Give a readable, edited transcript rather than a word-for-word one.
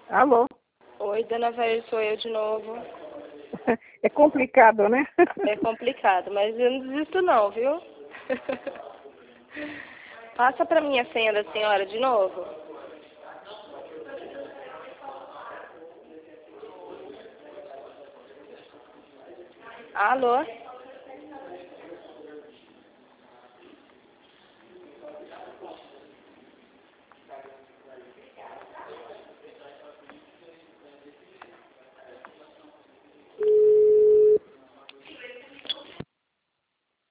Alô? Oi, dona Vair, sou eu de novo. É complicado, né? É complicado, mas eu não desisto não, viu? Passa pra mim a senha da senhora de novo. Alô?